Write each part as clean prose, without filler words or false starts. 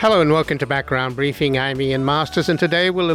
Hello and welcome to Background Briefing. I'm Ian Masters, and today we'll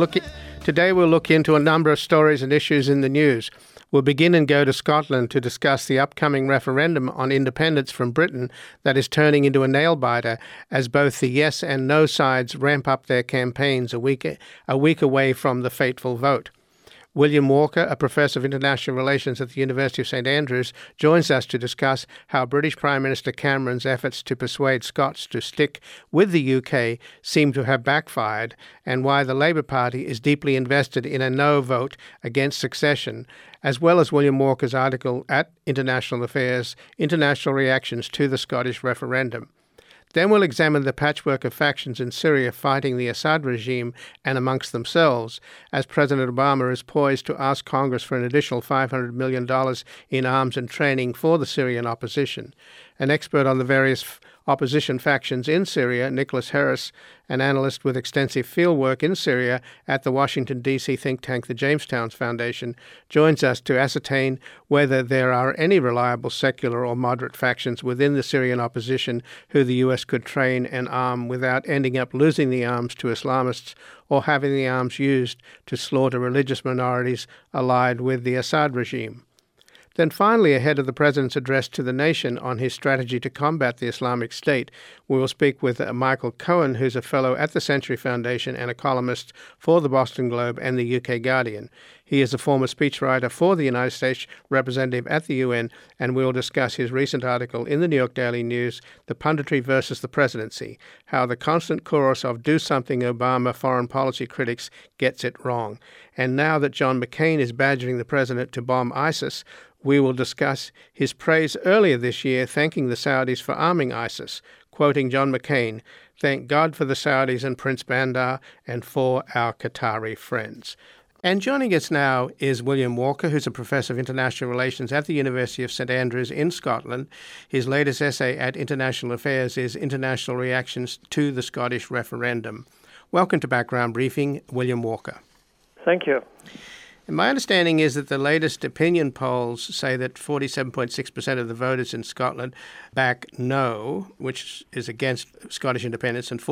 look into a number of stories and issues in the news. We'll begin and go to Scotland to discuss the upcoming referendum on independence from Britain that is turning into a nail-biter as both the yes and no sides ramp up their campaigns a week away from the fateful vote. William Walker, a professor of international relations at the University of St Andrews, joins us to discuss how British Prime Minister Cameron's efforts to persuade Scots to stick with the UK seem to have backfired, and why the Labour Party is deeply invested in a no vote against succession, as well as William Walker's article at International Affairs, International Reactions to the Scottish Referendum. Then we'll examine the patchwork of factions in Syria fighting the Assad regime and amongst themselves, as President Obama is poised to ask Congress for an additional $500 million in arms and training for the Syrian opposition. An expert on the various opposition factions in Syria, Nicholas Harris, an analyst with extensive fieldwork in Syria at the Washington, D.C. think tank, the Jamestown Foundation, joins us to ascertain whether there are any reliable secular or moderate factions within the Syrian opposition who the U.S. could train and arm without ending up losing the arms to Islamists or having the arms used to slaughter religious minorities allied with the Assad regime. Then finally, ahead of the President's address to the nation on his strategy to combat the Islamic State, we will speak with Michael Cohen, who's a fellow at the Century Foundation and a columnist for the Boston Globe and the UK Guardian. He is a former speechwriter for the United States representative at the UN, and we will discuss his recent article in the New York Daily News, The Punditry versus the Presidency, how the constant chorus of do something Obama foreign policy critics gets it wrong. And now that John McCain is badgering the president to bomb ISIS, we will discuss his praise earlier this year thanking the Saudis for arming ISIS, quoting John McCain, "Thank God for the Saudis and Prince Bandar and for our Qatari friends." And joining us now is William Walker, who's a professor of international relations at the University of St Andrews in Scotland. His latest essay at International Affairs is International Reactions to the Scottish Referendum. Welcome to Background Briefing, William Walker. Thank you. And my understanding is that the latest opinion polls say that 47.6% of the voters in Scotland back no, which is against Scottish independence, and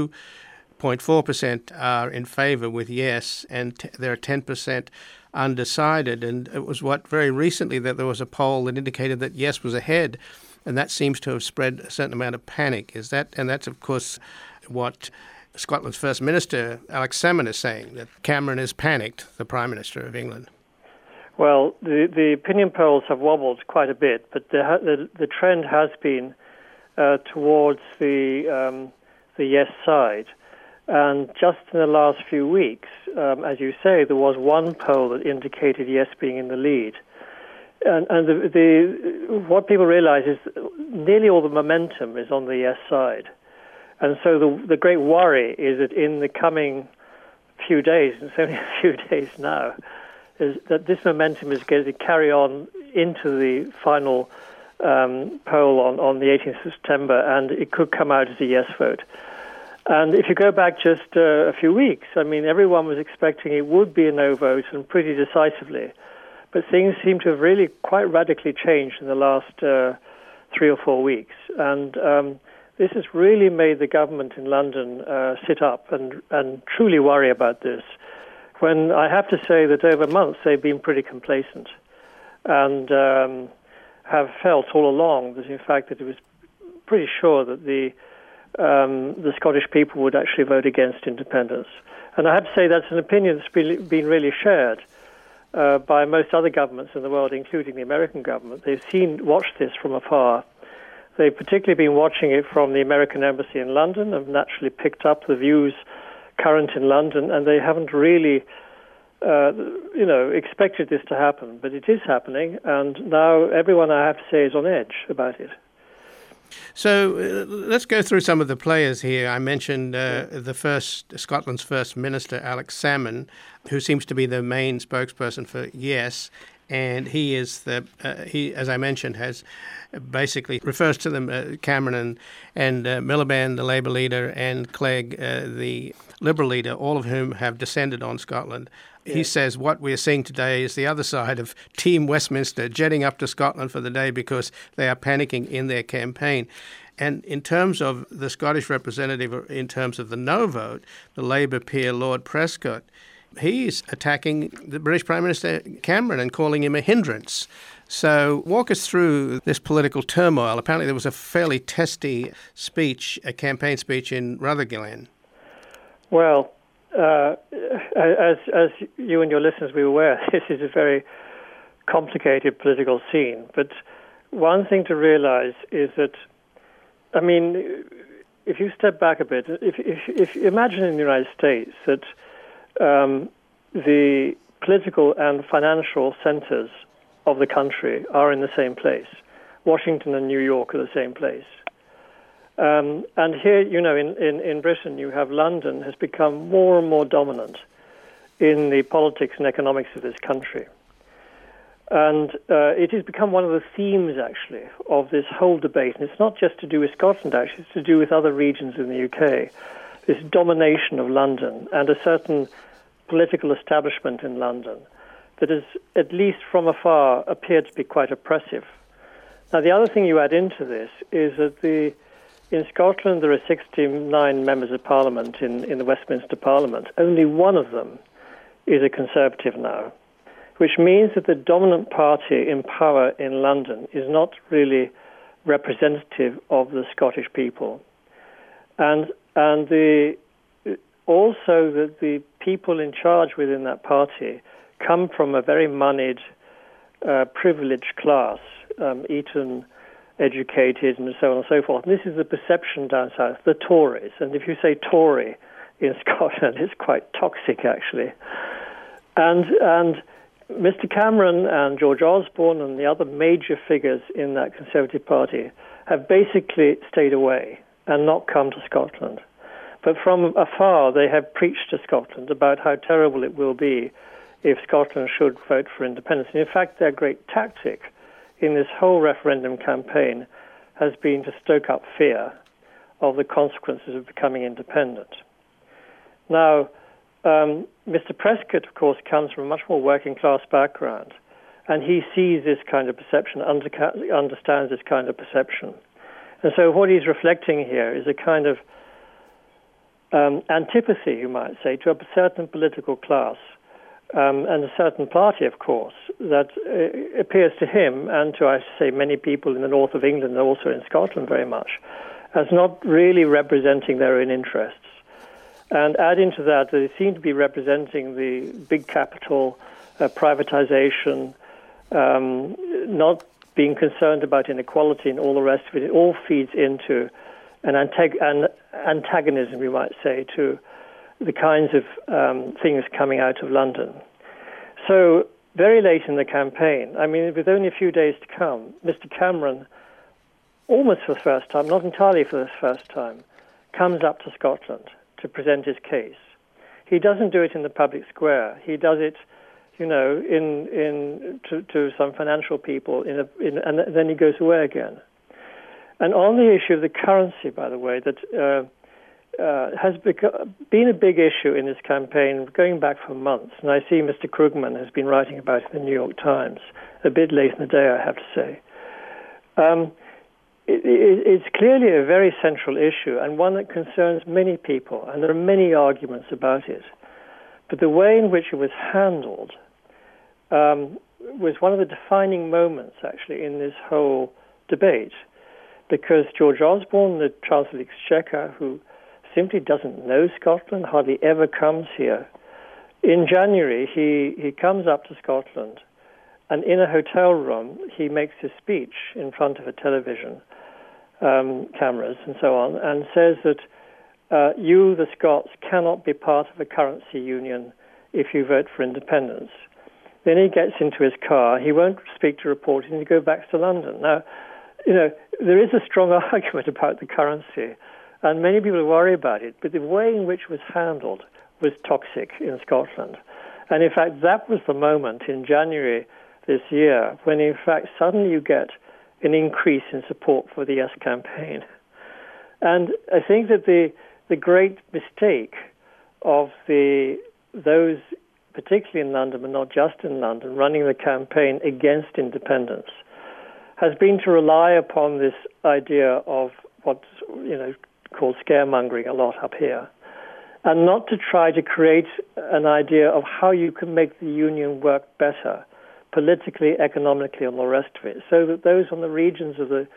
42.4% are in favour with yes, and there are 10% undecided. And it was very recently that there was a poll that indicated that yes was ahead, and that seems to have spread a certain amount of panic. And that's, of course, what Scotland's First Minister, Alex Salmond, is saying, that Cameron has panicked, the Prime Minister of England. Well, the opinion polls have wobbled quite a bit, but the trend has been towards the yes side. And just in the last few weeks, as you say, there was one poll that indicated yes being in the lead. And what people realize is nearly all the momentum is on the yes side. And so the great worry is that in the coming few days, and it's only a few days now, is that this momentum is going to carry on into the final poll on the 18th of September, and it could come out as a yes vote. And if you go back just a few weeks, I mean, everyone was expecting it would be a no vote, and pretty decisively. But things seem to have really quite radically changed in the last 3 or 4 weeks. And this has really made the government in London sit up and truly worry about this, when I have to say that over months they've been pretty complacent and have felt all along that, in fact, that it was pretty sure that the Scottish people would actually vote against independence. And I have to say that's an opinion that's been really shared by most other governments in the world, including the American government. They've watched this from afar. They've particularly been watching it from the American Embassy in London, have naturally picked up the views current in London, and they haven't really, expected this to happen. But it is happening, and now everyone, I have to say, is on edge about it. So let's go through some of the players here. I mentioned Scotland's First Minister, Alex Salmond, who seems to be the main spokesperson for yes. And he is as I mentioned, has basically refers to them, Cameron and Miliband, the Labour leader, and Clegg, the Liberal leader, all of whom have descended on Scotland. Yeah. He says what we're seeing today is the other side of Team Westminster jetting up to Scotland for the day because they are panicking in their campaign. And in terms of the Scottish representative, in terms of the no vote, the Labour peer Lord Prescott, he's attacking the British Prime Minister Cameron and calling him a hindrance. So walk us through this political turmoil. Apparently there was a fairly testy speech, a campaign speech in Rutherglen. Well, as you and your listeners will be aware, this is a very complicated political scene. But one thing to realize is that, I mean, if you step back a bit, if you imagine in the United States that the political and financial centers of the country are in the same place. Washington and New York are the same place. And here, in Britain, you have London has become more and more dominant in the politics and economics of this country. And it has become one of the themes, actually, of this whole debate. And it's not just to do with Scotland, actually. It's to do with other regions in the UK. This domination of London and a certain political establishment in London that has, at least from afar, appeared to be quite oppressive. Now, the other thing you add into this is that in Scotland there are 69 members of Parliament in the Westminster Parliament. Only one of them is a Conservative now, which means that the dominant party in power in London is not really representative of the Scottish people. And also that the people in charge within that party come from a very moneyed, privileged class, Eton educated and so on and so forth. And this is the perception down south, the Tories. And if you say Tory in Scotland, it's quite toxic, actually. And Mr. Cameron and George Osborne and the other major figures in that Conservative Party have basically stayed away and not come to Scotland. But from afar, they have preached to Scotland about how terrible it will be if Scotland should vote for independence. And in fact, their great tactic in this whole referendum campaign has been to stoke up fear of the consequences of becoming independent. Now, Mr. Prescott, of course, comes from a much more working-class background, and he sees this kind of perception, understands this kind of perception. And so what he's reflecting here is a kind of antipathy, you might say, to a certain political class and a certain party, of course, that appears to him and to, I say, many people in the north of England and also in Scotland very much, as not really representing their own interests. And add into that they seem to be representing the big capital, privatization, not being concerned about inequality and all the rest of it. It all feeds into an antagonism, we might say, to the kinds of things coming out of London. So very late in the campaign, I mean, with only a few days to come, Mr. Cameron, almost for the first time, not entirely for the first time, comes up to Scotland to present his case. He doesn't do it in the public square. He does it, to some financial people, and then he goes away again. And on the issue of the currency, by the way, that has been a big issue in this campaign going back for months. And I see Mr. Krugman has been writing about it in the New York Times, a bit late in the day, I have to say. It's clearly a very central issue and one that concerns many people, and there are many arguments about it. But the way in which it was handled was one of the defining moments, actually, in this whole debate, because George Osborne, the Chancellor of the Exchequer, who simply doesn't know Scotland, hardly ever comes here, in January he comes up to Scotland, and in a hotel room he makes his speech in front of a television cameras and so on, and says that you, the Scots, cannot be part of a currency union if you vote for independence. Then he gets into his car. He won't speak to reporters, and he goes back to London. Now, there is a strong argument about the currency, and many people worry about it, but the way in which it was handled was toxic in Scotland. And in fact, that was the moment in January this year when, in fact, suddenly you get an increase in support for the Yes campaign. And I think that the great mistake of those, particularly in London, but not just in London, running the campaign against independence, has been to rely upon this idea of what's called scaremongering a lot up here, and not to try to create an idea of how you can make the union work better, politically, economically, and the rest of it, so that those on the regions of the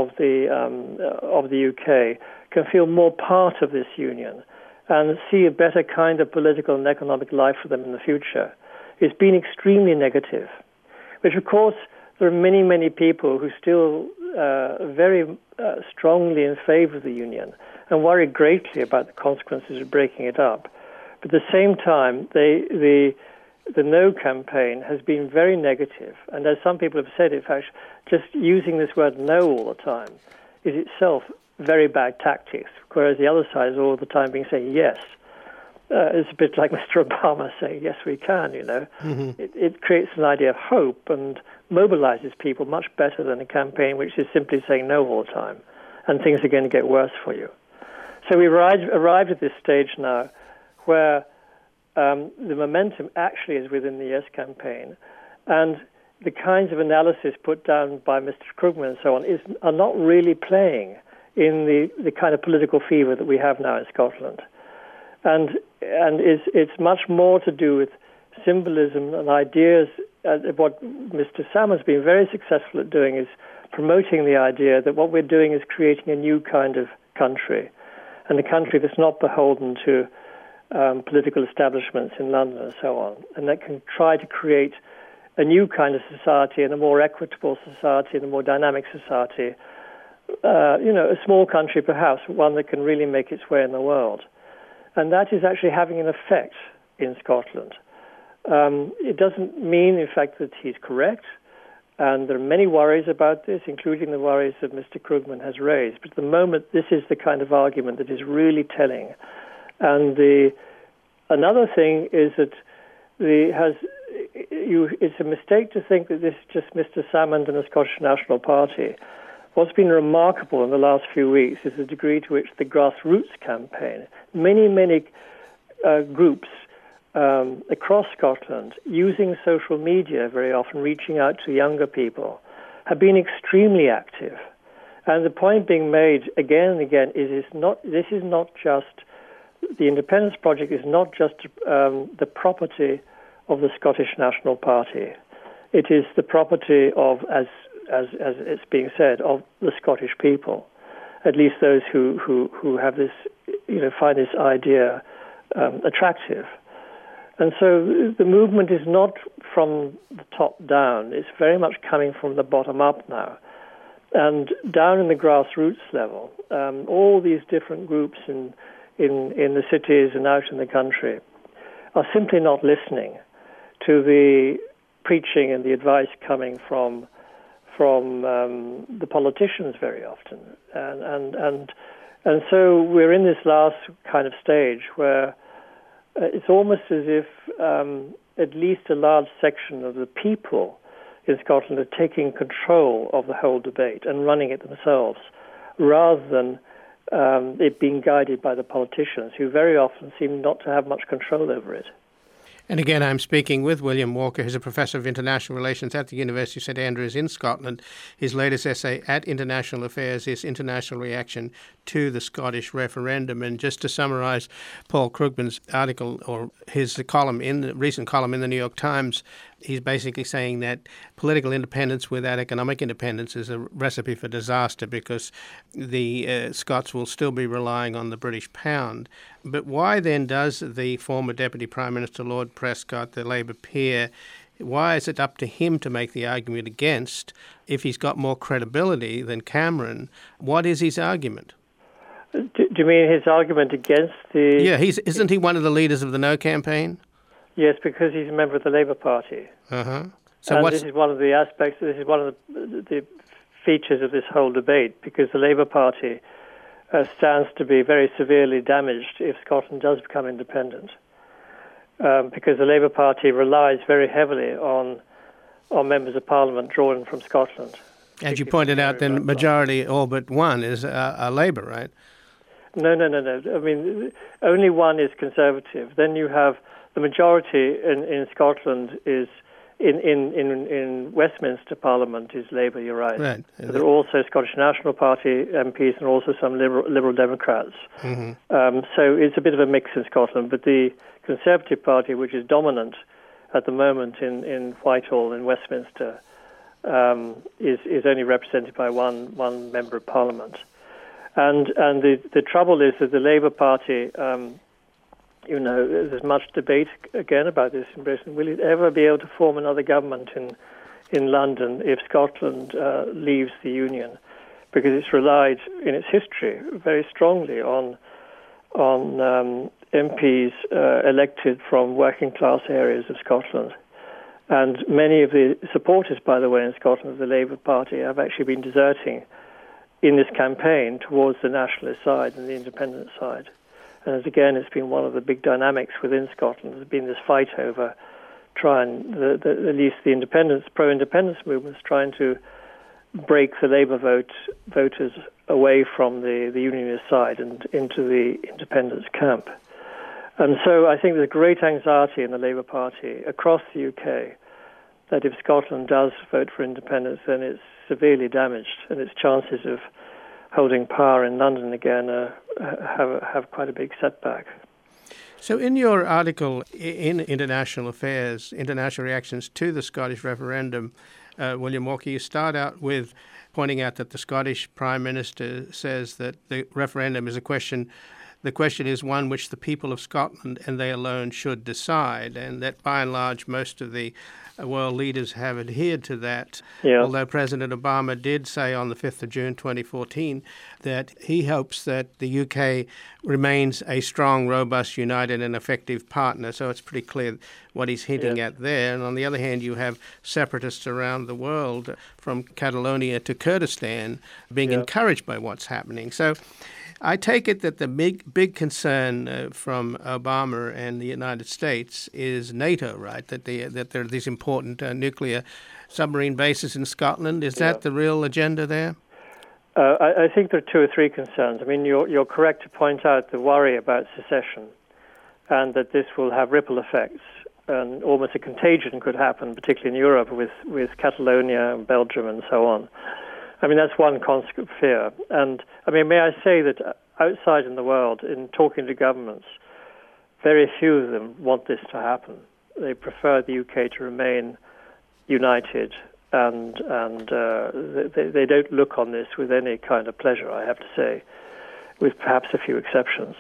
UK can feel more part of this union and see a better kind of political and economic life for them in the future. It's been extremely negative, which of course there are many, many people who still very strongly in favor of the union and worry greatly about the consequences of breaking it up. But at the same time, the No campaign has been very negative, and as some people have said, in fact, just using this word no all the time is itself very bad tactics, whereas the other side is all the time being saying yes. It's a bit like Mr. Obama saying, yes, we can, Mm-hmm. It creates an idea of hope and mobilizes people much better than a campaign which is simply saying no all the time, and things are going to get worse for you. So we arrived at this stage now where the momentum actually is within the Yes campaign, and the kinds of analysis put down by Mr. Krugman and so on are not really playing in the kind of political fever that we have now in Scotland. And it's much more to do with symbolism and ideas. What Mr. Sam has been very successful at doing is promoting the idea that what we're doing is creating a new kind of country, and a country that's not beholden to political establishments in London and so on, and that can try to create a new kind of society and a more equitable society and a more dynamic society. A small country perhaps, one that can really make its way in the world. And that is actually having an effect in Scotland. It doesn't mean, in fact, that he's correct, and there are many worries about this, including the worries that Mr. Krugman has raised. But at the moment, this is the kind of argument that is really telling. And another thing is that it's a mistake to think that this is just Mr. Salmond and the Scottish National Party. What's been remarkable in the last few weeks is the degree to which the grassroots campaign, many groups across Scotland, using social media very often, reaching out to younger people, have been extremely active. And the point being made again and again is this is not just, the Independence Project is not just the property of the Scottish National Party. It is the property of, as it's being said, of the Scottish people, at least those who have this, find this idea attractive. And so the movement is not from the top down; it's very much coming from the bottom up now, and down in the grassroots level. All these different groups in the cities and out in the country are simply not listening to the preaching and the advice coming from the politicians very often, and so we're in this last kind of stage where it's almost as if at least a large section of the people in Scotland are taking control of the whole debate and running it themselves, rather than it being guided by the politicians, who very often seem not to have much control over it. And again, I'm speaking with William Walker, who's a professor of international relations at the University of St Andrews in Scotland. His latest essay at International Affairs is International Reaction to the Scottish Referendum. And just to summarise Paul Krugman's article, or his column recent column in the New York Times, he's basically saying that political independence without economic independence is a recipe for disaster, because the Scots will still be relying on the British pound. But why then does the former Deputy Prime Minister Lord Prescott, the Labour peer, why is it up to him to make the argument against, if he's got more credibility than Cameron? What is his argument? Do you mean his argument against the... Yeah, isn't he one of the leaders of the No campaign? Yes, because he's a member of the Labour Party. Uh-huh. This is one of the aspects, this is one of the features of this whole debate, because the Labour Party stands to be very severely damaged if Scotland does become independent, because the Labour Party relies very heavily on members of Parliament drawn from Scotland. As you pointed out, then majority, all but one, is Labour, right? No. I mean, only one is Conservative. Then you have the majority in Scotland is in Westminster Parliament is Labour, you're right. Right. But there are also Scottish National Party MPs and also some Liberal Democrats. Mm-hmm. So it's a bit of a mix in Scotland. But the Conservative Party, which is dominant at the moment in Whitehall in Westminster, is only represented by one member of Parliament. And the trouble is that the Labour Party, there's much debate again about this in Britain. Will it ever be able to form another government in London if Scotland leaves the Union? Because it's relied in its history very strongly on MPs elected from working class areas of Scotland. And many of the supporters, by the way, in Scotland of the Labour Party have actually been deserting in this campaign towards the nationalist side and the independent side. And again, it's been one of the big dynamics within Scotland. There's been this fight over at least the pro-independence movements trying to break the Labour voters away from the Unionist side and into the independence camp. And so I think there's great anxiety in the Labour Party across the UK that if Scotland does vote for independence, then it's severely damaged, and its chances of holding power in London again have quite a big setback. So in your article in International Affairs, International Reactions to the Scottish Referendum, William Walker, you start out with pointing out that the Scottish Prime Minister says that the referendum is the question is one which the people of Scotland and they alone should decide, and that by and large most of the world leaders have adhered to that. Yeah. Although President Obama did say on the 5th of June 2014 that he hopes that the UK remains a strong, robust, united and effective partner. So it's pretty clear what he's hinting at there. And on the other hand, you have separatists around the world from Catalonia to Kurdistan being encouraged by what's happening. So I take it that the big concern from Obama and the United States is NATO, right? That there are these important nuclear submarine bases in Scotland. Is that the real agenda there? I think there are two or three concerns. I mean, you're correct to point out the worry about secession and that this will have ripple effects and almost a contagion could happen, particularly in Europe with Catalonia and Belgium and so on. I mean, that's one constant fear. And, I mean, may I say that outside in the world, in talking to governments, very few of them want this to happen. They prefer the UK to remain united, and they don't look on this with any kind of pleasure, I have to say, with perhaps a few exceptions.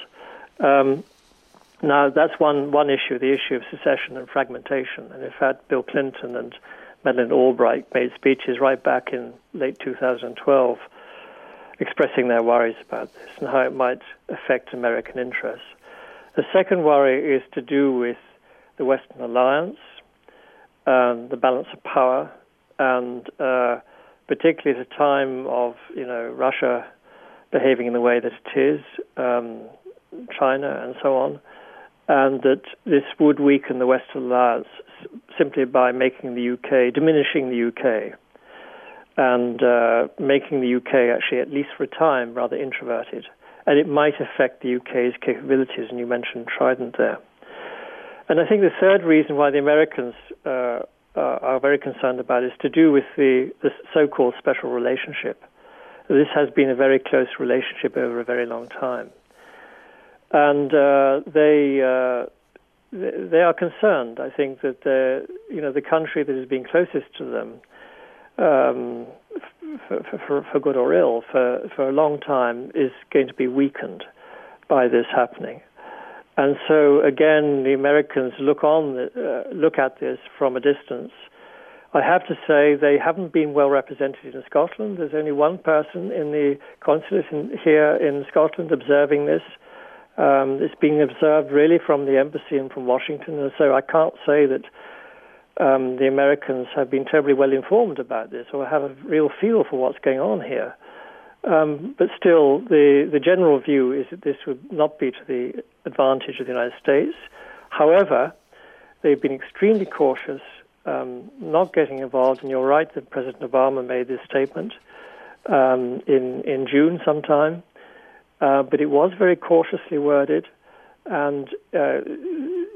Now, that's one issue, the issue of secession and fragmentation. And in fact, Bill Clinton and Madeleine Albright made speeches right back in late 2012 expressing their worries about this and how it might affect American interests. The second worry is to do with the Western alliance, the balance of power, and particularly at a time of Russia behaving in the way that it is, China and so on, and that this would weaken the Western alliance simply by making diminishing the UK, and making the UK actually, at least for a time, rather introverted. And it might affect the UK's capabilities, and you mentioned Trident there. And I think the third reason why the Americans are very concerned about it is to do with the so-called special relationship. This has been a very close relationship over a very long time. And they are concerned. I think that the country that has been closest to them, for good or ill, for a long time, is going to be weakened by this happening. And so again, the Americans look at this from a distance. I have to say they haven't been well represented in Scotland. There's only one person in the consulate here in Scotland observing this. It's being observed really from the embassy and from Washington, and so I can't say that the Americans have been terribly well informed about this or have a real feel for what's going on here. But still, the general view is that this would not be to the advantage of the United States. However, they've been extremely cautious, not getting involved, and you're right that President Obama made this statement in June sometime. But it was very cautiously worded, and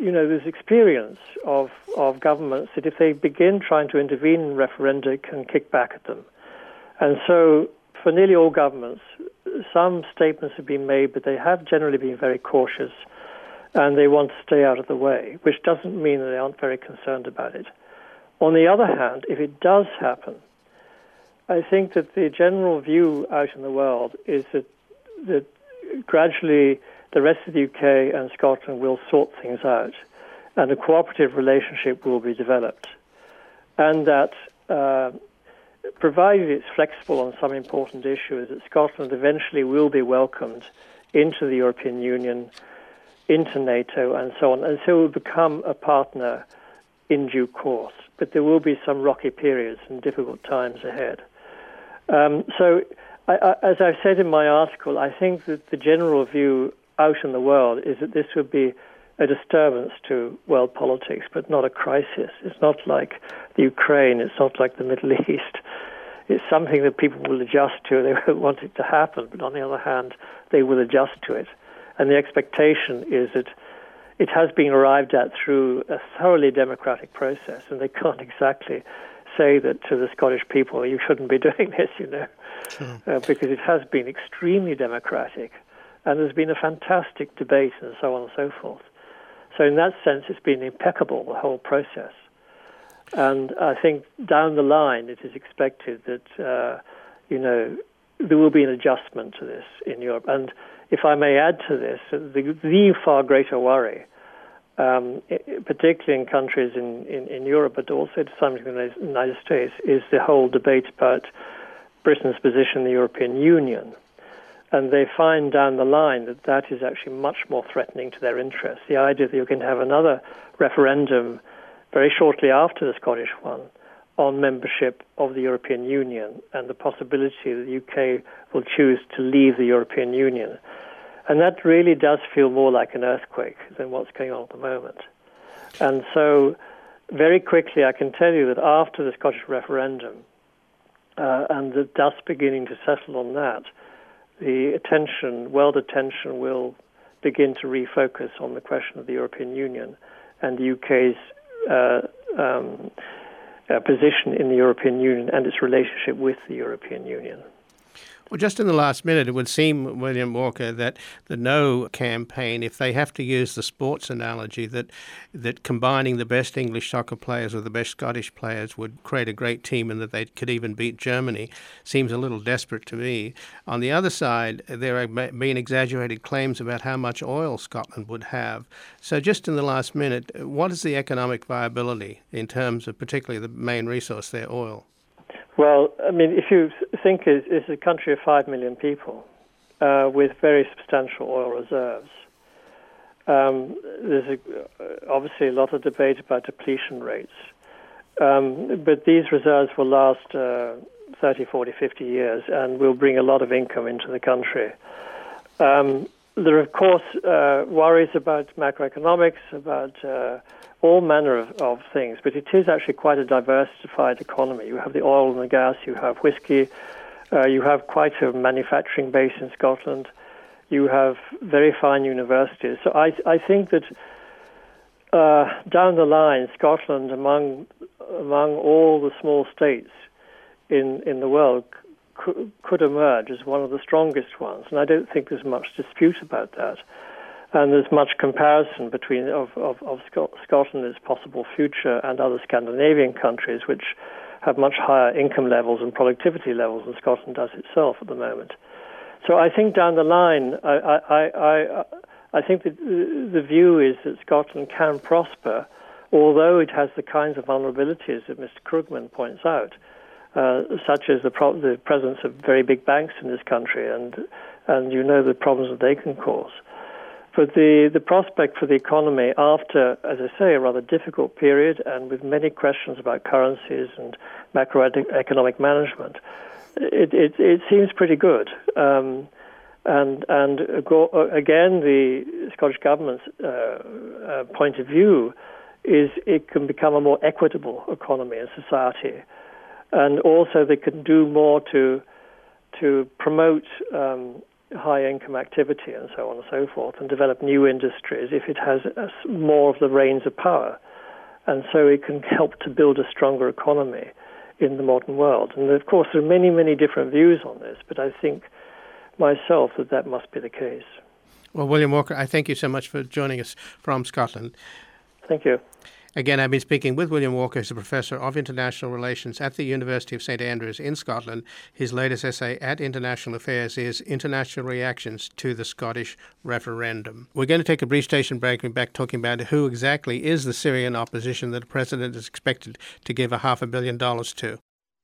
there's experience of governments that if they begin trying to intervene in referenda, can kick back at them. And so for nearly all governments, some statements have been made, but they have generally been very cautious, and they want to stay out of the way, which doesn't mean that they aren't very concerned about it. On the other hand, if it does happen, I think that the general view out in the world is that gradually the rest of the UK and Scotland will sort things out, and a cooperative relationship will be developed. And that, provided it's flexible on some important issues, that Scotland eventually will be welcomed into the European Union, into NATO, and so on, and so will become a partner in due course. But there will be some rocky periods and difficult times ahead. So, as I've said in my article, I think that the general view out in the world is that this would be a disturbance to world politics, but not a crisis. It's not like the Ukraine. It's not like the Middle East. It's something that people will adjust to. They won't want it to happen, but on the other hand, they will adjust to it. And the expectation is that it has been arrived at through a thoroughly democratic process, and they can't exactly say that to the Scottish people, you shouldn't be doing this, Sure. Because it has been extremely democratic, and there's been a fantastic debate and so on and so forth. So in that sense, it's been impeccable, the whole process. And I think down the line, it is expected that, there will be an adjustment to this in Europe. And if I may add to this, the far greater worry, particularly in countries in Europe, but also to some extent in the United States, is the whole debate about Britain's position in the European Union. And they find down the line that that is actually much more threatening to their interests. The idea that you're going to have another referendum very shortly after the Scottish one on membership of the European Union and the possibility that the UK will choose to leave the European Union. And that really does feel more like an earthquake than what's going on at the moment. And so very quickly I can tell you that after the Scottish referendum and the dust beginning to settle on that, the world attention will begin to refocus on the question of the European Union and the UK's position in the European Union and its relationship with the European Union. Well, just in the last minute, it would seem, William Walker, that the No campaign, if they have to use the sports analogy, that combining the best English soccer players with the best Scottish players would create a great team and that they could even beat Germany, seems a little desperate to me. On the other side, there have been exaggerated claims about how much oil Scotland would have. So just in the last minute, what is the economic viability in terms of particularly the main resource there, oil? Well, I mean, if you think it's a country of 5 million people with very substantial oil reserves, there's obviously a lot of debate about depletion rates. But these reserves will last 30, 40, 50 years and will bring a lot of income into the country. There are, of course, worries about macroeconomics, about all manner of things, but it is actually quite a diversified economy. You have the oil and the gas, you have whiskey, you have quite a manufacturing base in Scotland, you have very fine universities. So I think that down the line, Scotland, among all the small states in the world, could emerge as one of the strongest ones, and I don't think there's much dispute about that. And there's much comparison between of Scotland, its possible future, and other Scandinavian countries, which have much higher income levels and productivity levels than Scotland does itself at the moment. So I think down the line, I think that the view is that Scotland can prosper, although it has the kinds of vulnerabilities that Mr. Krugman points out, such as the presence of very big banks in this country, and the problems that they can cause. But the prospect for the economy after, as I say, a rather difficult period and with many questions about currencies and macroeconomic management, it seems pretty good. And again, the Scottish government's point of view is it can become a more equitable economy and society. And also they can do more to promote high income activity and so on and so forth, and develop new industries if it has more of the reins of power. And so it can help to build a stronger economy in the modern world. And of course, there are many, many different views on this, but I think myself that must be the case. Well, William Walker, I thank you so much for joining us from Scotland. Thank you. Again, I've been speaking with William Walker, who's a professor of international relations at the University of St Andrews in Scotland. His latest essay at International Affairs is International Reactions to the Scottish Referendum. We're going to take a brief station break and be back talking about who exactly is the Syrian opposition that the president is expected to give $500 million to.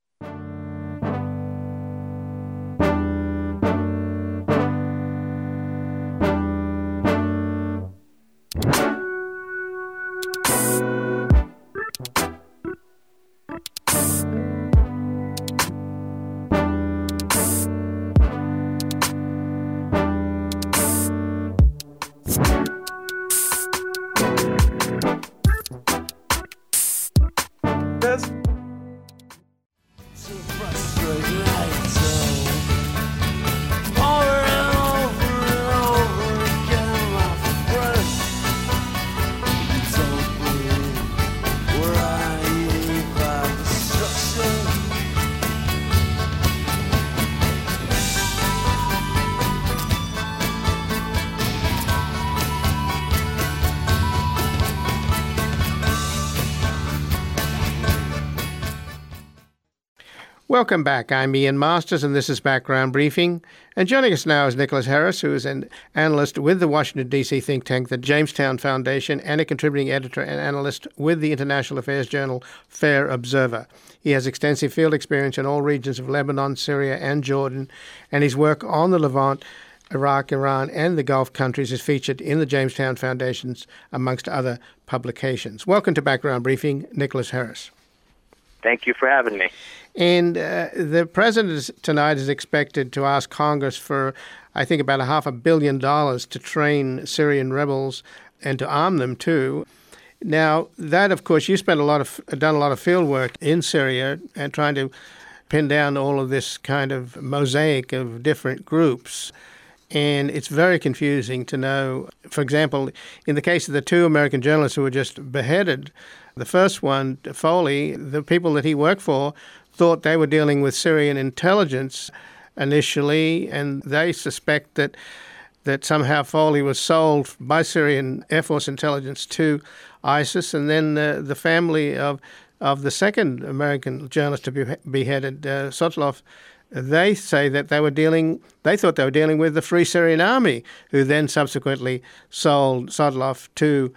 Welcome back. I'm Ian Masters, and this is Background Briefing. And joining us now is Nicholas Harris, who is an analyst with the Washington, D.C. think tank, the Jamestown Foundation, and a contributing editor and analyst with the international affairs journal Fair Observer. He has extensive field experience in all regions of Lebanon, Syria, and Jordan, and his work on the Levant, Iraq, Iran, and the Gulf countries is featured in the Jamestown Foundation's, amongst other publications. Welcome to Background Briefing, Nicholas Harris. Thank you for having me. And the president tonight is expected to ask Congress for, I think, about $500 million to train Syrian rebels and to arm them too. Now, that, of course, you done a lot of field work in Syria and trying to pin down all of this kind of mosaic of different groups. And it's very confusing to know, for example, in the case of the two American journalists who were just beheaded, the first one, Foley, the people that he worked for thought they were dealing with Syrian intelligence initially, and they suspect that somehow Foley was sold by Syrian Air Force intelligence to ISIS, and then the family of the second American journalist to be beheaded, Sotlov, they say that they thought they were dealing with the Free Syrian Army, who then subsequently sold Sotlov to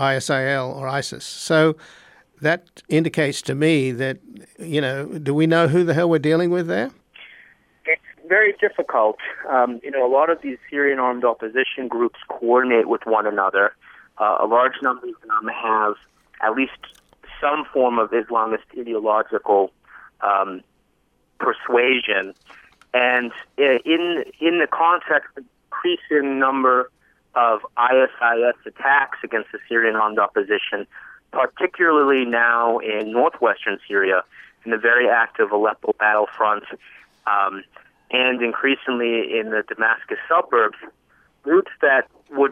ISIL or ISIS. So that indicates to me that, do we know who the hell we're dealing with there? It's very difficult. A lot of these Syrian armed opposition groups coordinate with one another. A large number of them have at least some form of Islamist ideological persuasion. And in the context of increasing number of ISIS attacks against the Syrian armed opposition, particularly now in northwestern Syria, in the very active Aleppo battlefront, and increasingly in the Damascus suburbs, groups that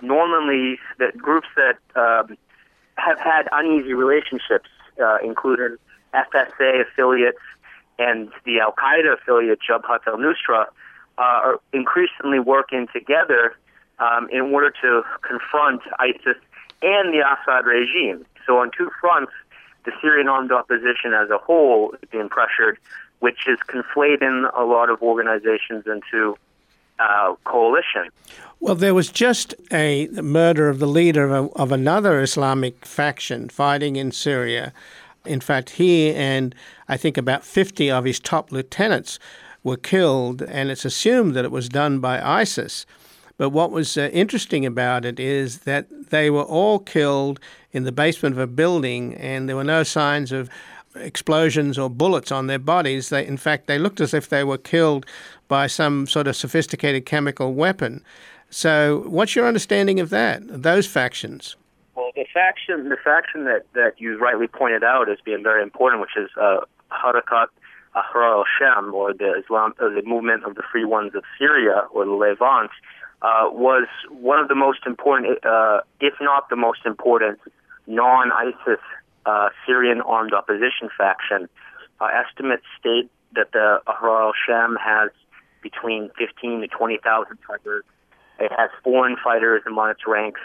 have had uneasy relationships, including FSA affiliates and the Al-Qaeda affiliate Jabhat al-Nusra, are increasingly working together in order to confront ISIS and the Assad regime. So on two fronts, the Syrian armed opposition as a whole is being pressured, which is conflating a lot of organizations into coalition. Well, there was just a murder of the leader of another Islamic faction fighting in Syria. In fact, he and I think about 50 of his top lieutenants were killed, and it's assumed that it was done by ISIS. But what was interesting about it is that they were all killed in the basement of a building, and there were no signs of explosions or bullets on their bodies. In fact, they looked as if they were killed by some sort of sophisticated chemical weapon. So what's your understanding of that, those factions? Well, the faction that you rightly pointed out as being very important, which is Harakat Ahrar al-Shem, or the movement of the Free Ones of Syria, or the Levant, was one of the most important, if not the most important, non-ISIS Syrian armed opposition faction. Estimates state that the Ahrar al-Shem has between 15 to 20,000 fighters. It has foreign fighters among its ranks.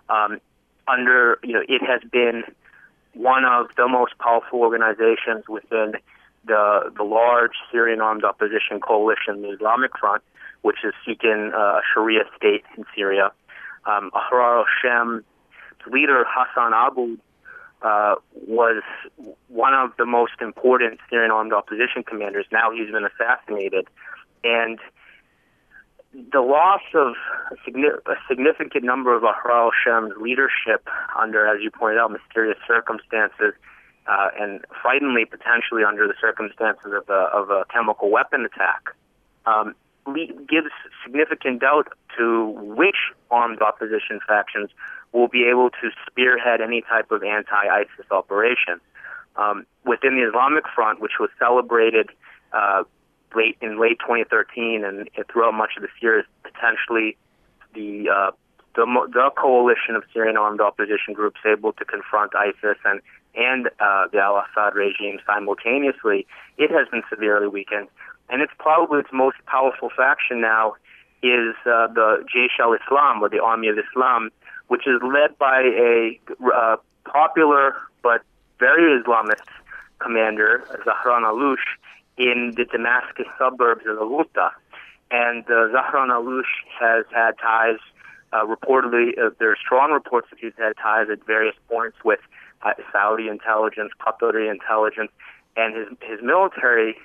It has been one of the most powerful organizations within the large Syrian armed opposition coalition, the Islamic Front, which is seeking a Sharia state in Syria. Ahrar al-Shem's leader, Hassan Abu, was one of the most important Syrian armed opposition commanders. Now he's been assassinated. And the loss of a significant number of Ahrar al-Shem's leadership under, as you pointed out, mysterious circumstances, and frighteningly potentially under the circumstances of a chemical weapon attack, gives significant doubt to which armed opposition factions will be able to spearhead any type of anti-ISIS operation. Within the Islamic Front, which was celebrated in late 2013 and throughout much of this year, is potentially the coalition of Syrian armed opposition groups able to confront ISIS and the al-Assad regime simultaneously. It has been severely weakened, and it's probably its most powerful faction now is the Jaish al-Islam, or the Army of Islam, which is led by a popular but very Islamist commander, Zahran al-Lush, in the Damascus suburbs of Al-Ghouta. And Zahran al-Lush has had ties, reportedly, there are strong reports that he's had ties at various points with Saudi intelligence, Qatari intelligence, and his military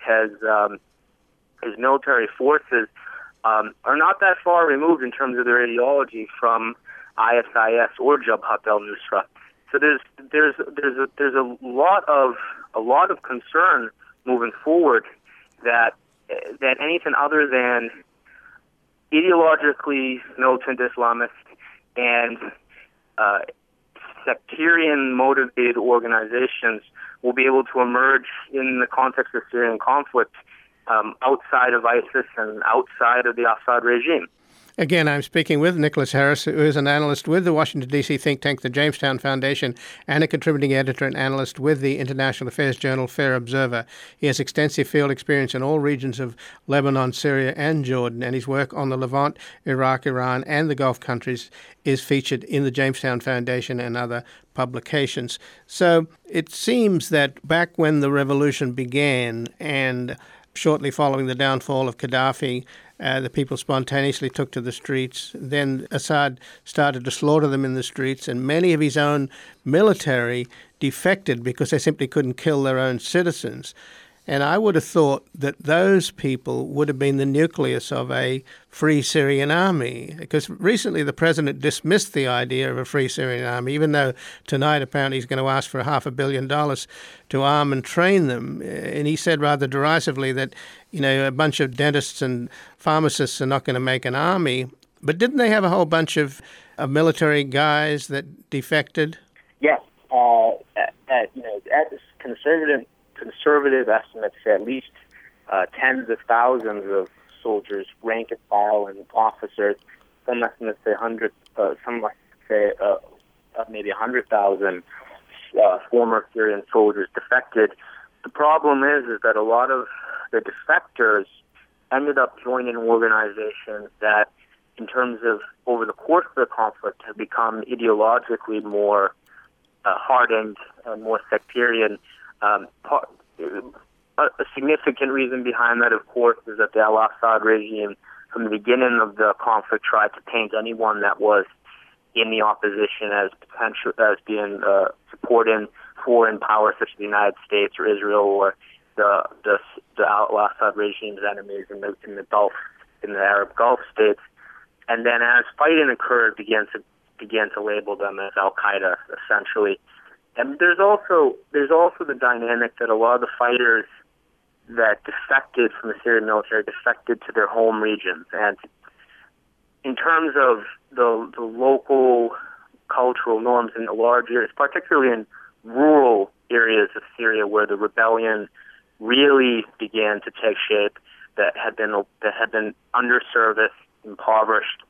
forces are not that far removed in terms of their ideology from ISIS or Jabhat al-Nusra. So there's a lot of concern moving forward that anything other than ideologically militant Islamist and sectarian motivated organizations will be able to emerge in the context of Syrian conflict outside of ISIS and outside of the Assad regime. Again, I'm speaking with Nicholas Harris, who is an analyst with the Washington, D.C. think tank, the Jamestown Foundation, and a contributing editor and analyst with the international affairs journal Fair Observer. He has extensive field experience in all regions of Lebanon, Syria, and Jordan, and his work on the Levant, Iraq, Iran, and the Gulf countries is featured in the Jamestown Foundation and other publications. So it seems that back when the revolution began and shortly following the downfall of Gaddafi, the people spontaneously took to the streets. Then Assad started to slaughter them in the streets, and many of his own military defected because they simply couldn't kill their own citizens. And I would have thought that those people would have been the nucleus of a free Syrian army, because recently the president dismissed the idea of a free Syrian army, even though tonight apparently he's going to ask for $500 million to arm and train them. And he said rather derisively that, a bunch of dentists and pharmacists are not going to make an army. But didn't they have a whole bunch of military guys that defected? Yes. At conservative estimates, at least tens of thousands of soldiers, rank and file, and officers. Some estimates say hundreds. Some say maybe 100,000 former Syrian soldiers defected. The problem is that a lot of the defectors ended up joining organizations that, in terms of over the course of the conflict, have become ideologically more hardened and more sectarian. A significant reason behind that, of course, is that the al-Assad regime, from the beginning of the conflict, tried to paint anyone that was in the opposition as being supporting foreign powers such as the United States or Israel or the al-Assad regime's enemies in the Gulf, in the Arab Gulf states. And then, as fighting occurred, began to label them as Al-Qaeda, essentially. And there's also the dynamic that a lot of the fighters that defected from the Syrian military defected to their home regions. And in terms of the local cultural norms in the large areas, particularly in rural areas of Syria where the rebellion really began to take shape, that had been underserviced, impoverished.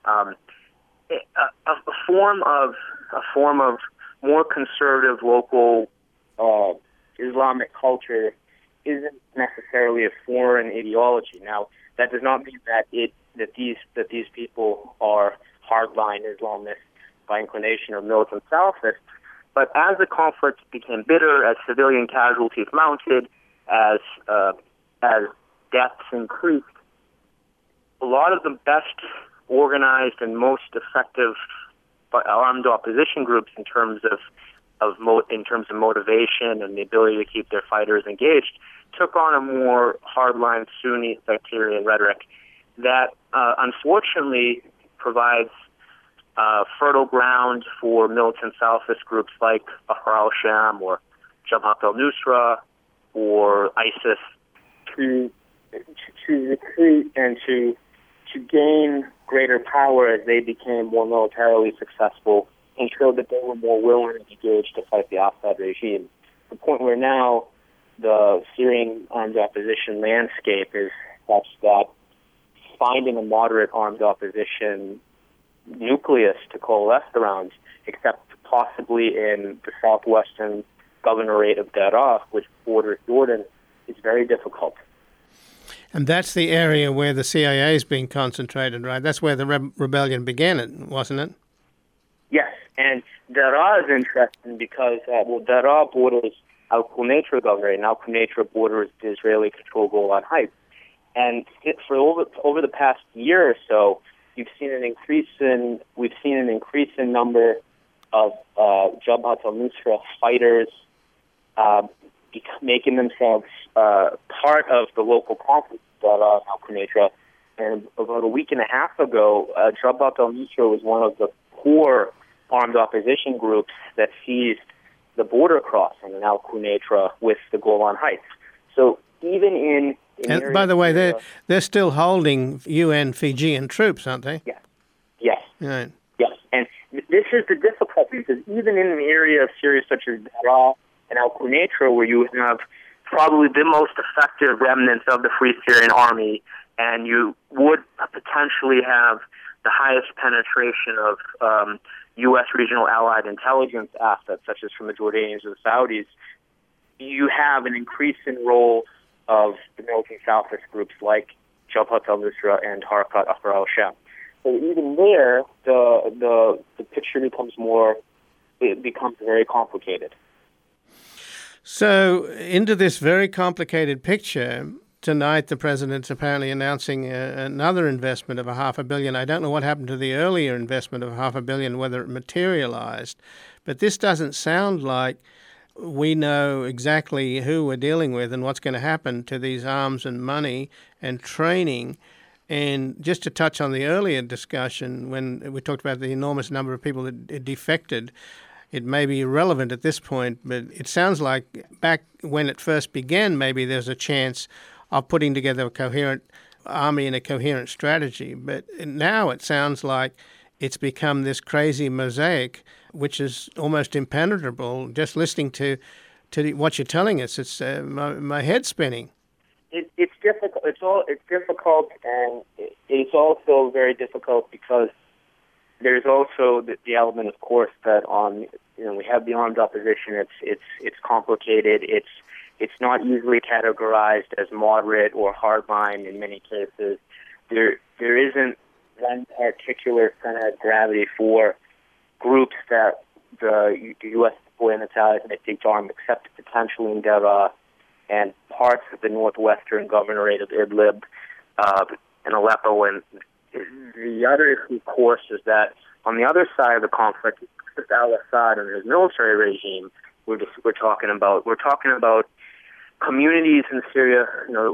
A form of more conservative local Islamic culture isn't necessarily a foreign ideology. Now, that does not mean that these people are hardline Islamists by inclination or militant Salafists. But as the conflict became bitter, as civilian casualties mounted, as deaths increased, a lot of the best organized and most effective armed opposition groups in terms of motivation and the ability to keep their fighters engaged took on a more hardline Sunni sectarian rhetoric that unfortunately provides fertile ground for militant Salafist groups like Ahrar al-Sham or Jabhat al-Nusra or ISIS to recruit and to gain greater power as they became more militarily successful and showed that they were more willing and engaged to fight the Assad regime. To the point where now the Syrian armed opposition landscape is such that finding a moderate armed opposition nucleus to coalesce around, except possibly in the southwestern governorate of Daraa, which borders Jordan, is very difficult. And that's the area where the CIA is being concentrated, right? That's where the rebellion began, wasn't it? Yes, and Daraa is interesting because Daraa borders Al-Quneitra governorate, and Al-Quneitra borders the Israeli-controlled Golan Heights. And for over the past year or so, we've seen an increase in number of Jabhat al-Nusra fighters making themselves part of the local conflict that Al-Quneitra. And about a week and a half ago, Jabhat al-Nusra was one of the core armed opposition groups that seized the border crossing in Al-Quneitra with the Golan Heights. So even in and by the way, they're still holding UN Fijian troops, aren't they? Yes. Yes. Right. Yes. And this is the difficulty, because even in an area of Syria such as Daraa and Al-Quneitra, where you have probably the most effective remnants of the Free Syrian Army, and you would potentially have the highest penetration of U.S. regional allied intelligence assets, such as from the Jordanians or the Saudis, you have an increasing role of the militant Salafist groups like Jabhat al-Nusra and Harakat Ahrar al-Sham. So even there, the picture becomes very complicated. So into this very complicated picture, tonight the president's apparently announcing another investment of $500 million. I don't know what happened to the earlier investment of $500 million, whether it materialized, but this doesn't sound like we know exactly who we're dealing with and what's going to happen to these arms and money and training. And just to touch on the earlier discussion, when we talked about the enormous number of people that defected, it may be irrelevant at this point, but it sounds like back when it first began, maybe there's a chance of putting together a coherent army and a coherent strategy. But now it sounds like it's become this crazy mosaic, which is almost impenetrable. Just listening to what you're telling us, it's my head's spinning. It's difficult. It's difficult, and it's also very difficult because there's also the element, of course, that we have the armed opposition. It's complicated. It's not easily categorized as moderate or hardline in many cases. There isn't one particular center of gravity for groups that the U.S. deploy in the Italians may take to arm, except potentially in Daraa and parts of the northwestern governorate of Idlib and Aleppo. And the other issue, of course, is that on the other side of the conflict, with al-Assad and his military regime, we're talking about communities in Syria,